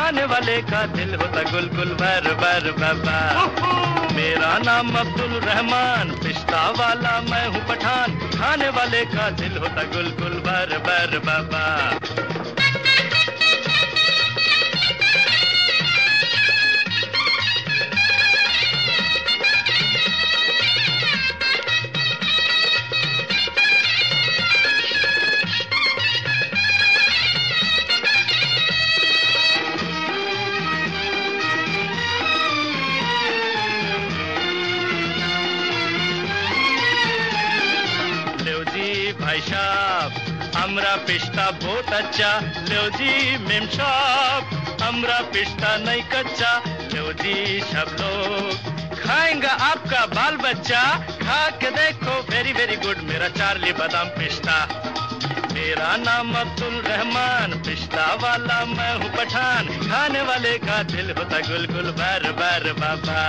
खाने वाले का दिल होता गुलगुल वर वर बाबा। मेरा नाम अब्दुल रहमान, पिस्ता वाला मैं हूँ पठान, खाने वाले का दिल होता गुलगुल वर वर बाबा। भाई साहब अमरा पिस्ता बहुत अच्छा, लो जी मेम साहब अमरा पिस्ता नहीं कच्चा, लो जी सब लोग खाएंगा आपका बाल बच्चा, खा के देखो वेरी वेरी गुड मेरा चार्ली बादाम पिस्ता। मेरा नाम अब्दुल रहमान, पिस्ता वाला मैं हूँ पठान, खाने वाले का दिल होता गुलगुल वर वर बाबा।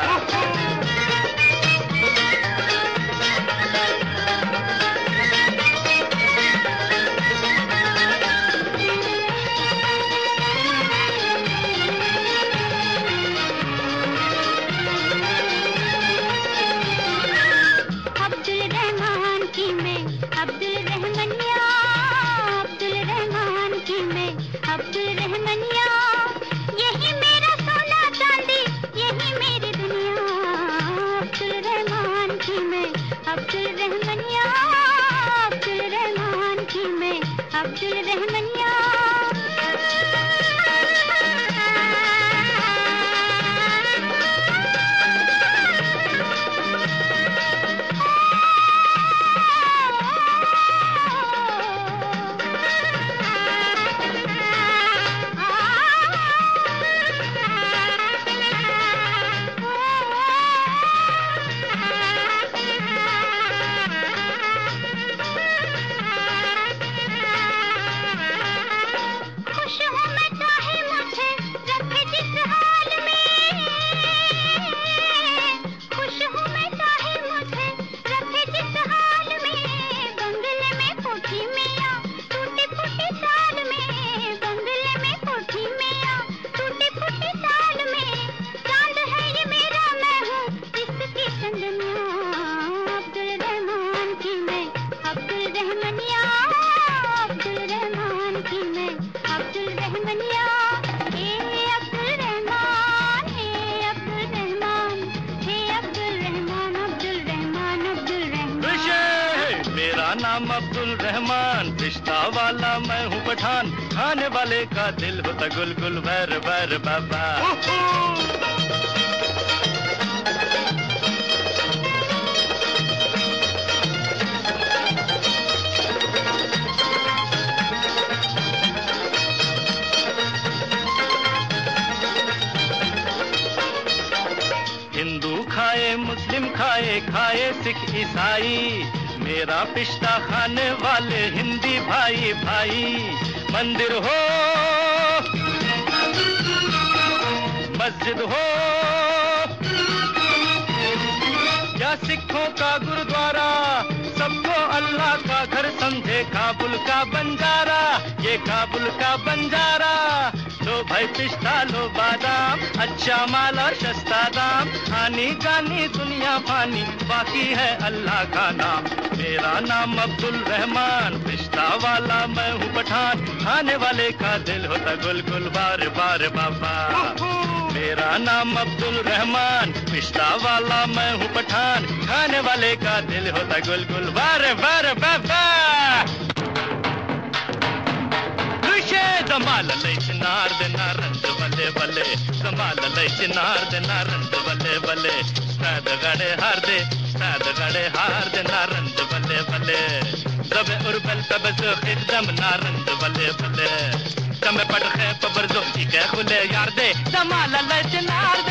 नाम अब्दुल रहमान, पिस्ता वाला मैं हूँ पठान, खाने वाले का दिल होता गुलगुल वर वर बाबा। हिंदू खाए मुस्लिम खाए, खाए सिख ईसाई, मेरा पिस्ता खाने वाले हिंदी भाई भाई। मंदिर हो मस्जिद हो या सिखों का गुरुद्वारा, सबको अल्लाह का घर समझे काबुल का बंजारा, ये काबुल का बंजारा। लो भाई पिस्ता लो बादाम, अच्छा माल और सस्ता दाम, आनी जानी दुनिया फानी, बाकी है अल्लाह का नाम। मेरा नाम अब्दुल रहमान, पिस्ता वाला मैं हूँ पठान, खाने वाले का दिल होता गुलगुल बार बार बाबा। मेरा नाम अब्दुल रहमान, पिस्ता वाला मैं हूँ पठान, खाने वाले का दिल होता गुलगुल बार बार बाबा। दमाल लई चिनार दे नारंद बल्ले बल्ले, दमाल लई चिनार दे नारंद बल्ले बल्ले, साद गड़े हार दे नारंद बल्ले बल्ले, दबे उर्बल तबस एकदम नारंद बल्ले बल्ले, कमे पड़खे पबर जोती के खुले यार दे, दमाल लई चिनार